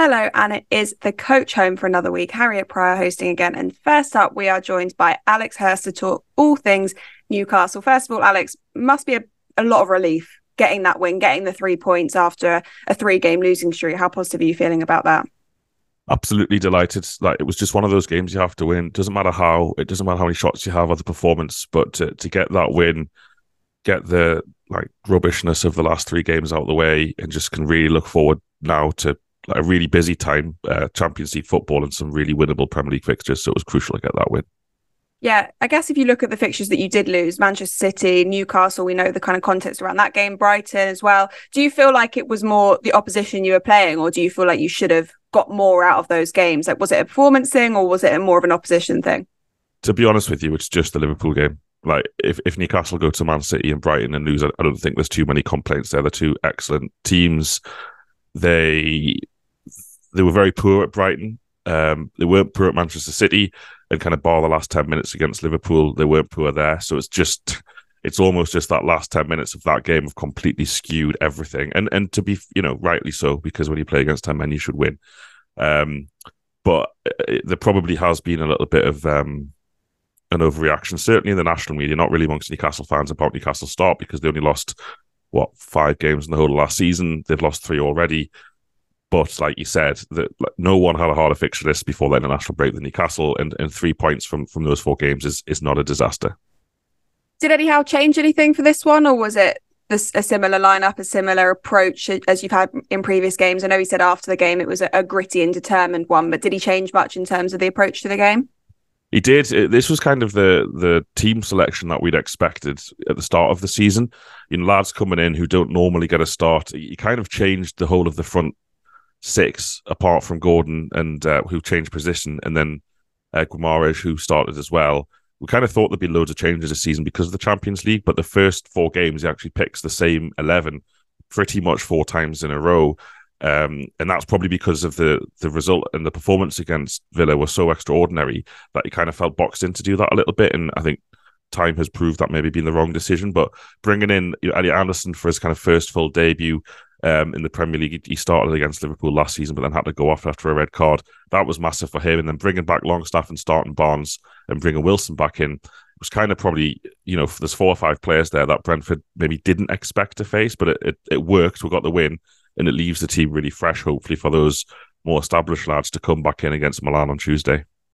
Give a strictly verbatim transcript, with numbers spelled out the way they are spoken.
Hello, and it is the coach home for another week. Harriet Pryor hosting again. And first up, we are joined by Alex Hurst to talk all things Newcastle. First of all, Alex, must be a, a lot of relief getting that win, getting the three points after a three-game losing streak. How positive are you feeling about that? Absolutely delighted. Like, it was just one of those games you have to win. Doesn't matter how, it doesn't matter how many shots you have or the performance, but to, to get that win, get the like rubbishness of the last three games out of the way, and just can really look forward now to like a really busy time, uh, Champions League football and some really winnable Premier League fixtures. So it was crucial to get that win. Yeah, I guess if you look at the fixtures that you did lose, Manchester City, Newcastle, we know the kind of context around that game, Brighton as well. Do you feel like it was more the opposition you were playing, or do you feel like you should have got more out of those games? Like, was it a performance thing, or was it a more of an opposition thing? To be honest with you, it's just the Liverpool game. Like, if, if Newcastle go to Man City and Brighton and lose, I, I don't think there's too many complaints there. They're two excellent teams. They they were very poor at Brighton. Um, they weren't poor at Manchester City, and kind of bar the last ten minutes against Liverpool, they weren't poor there. So it's just, it's almost just that last ten minutes of that game have completely skewed everything. And and to be, you know, rightly so, because when you play against ten men, you should win. Um, but it, there probably has been a little bit of um, an overreaction, certainly in the national media, not really amongst Newcastle fans, about Newcastle's start, because they only lost, what, five games in the whole of last season. They've lost three already. But like you said, that like, no one had a harder fixture list before the international break than Newcastle, and, and three points from, from those four games is is not a disaster. Did Eddie Howe change anything for this one, or was it this, a similar lineup, a similar approach as you've had in previous games? I know he said after the game it was a, a gritty and determined one, but did he change much in terms of the approach to the game? He did. This was kind of the the team selection that we'd expected at the start of the season. You know, lads coming in who don't normally get a start. He kind of changed the whole of the front six, apart from Gordon, and uh, who changed position, and then uh, Guimaraes, who started as well. We kind of thought there'd be loads of changes this season because of the Champions League, but the first four games he actually picks the same eleven pretty much four times in a row. Um, and that's probably because of the the result and the performance against Villa was so extraordinary that he kind of felt boxed in to do that a little bit. And I think time has proved that maybe been the wrong decision. But bringing in, you know, Elliot Anderson for his kind of first full debut Um, in the Premier League, he started against Liverpool last season, but then had to go off after a red card. That was massive for him. And then bringing back Longstaff and starting Barnes and bringing Wilson back in was kind of probably, you know, there's four or five players there that Brentford maybe didn't expect to face, but it, it, it worked. We got the win, and it leaves the team really fresh, hopefully, for those more established lads to come back in against Milan on Tuesday.